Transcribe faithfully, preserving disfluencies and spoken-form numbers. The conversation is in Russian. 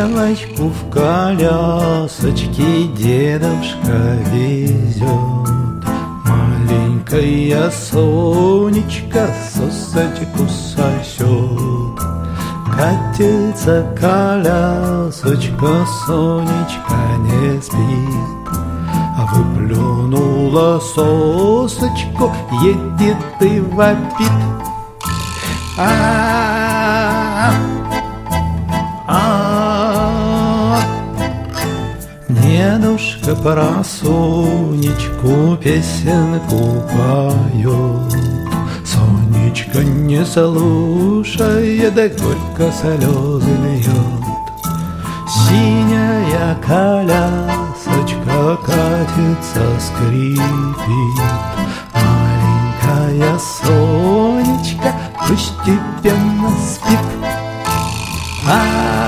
девочку в колясочке дедушка везет. Маленькая Сонечка сосочку сосет. Катится колясочка, Сонечка не спит. А выплюнула сосочку, едет и вопит. А-а-а, а-а-а. Дедушка про Сонечку песенку поет. Сонечка не слушает, да горько слезы льет. Синяя колясочка катится, скрипит. Маленькая Сонечка постепенно спит. А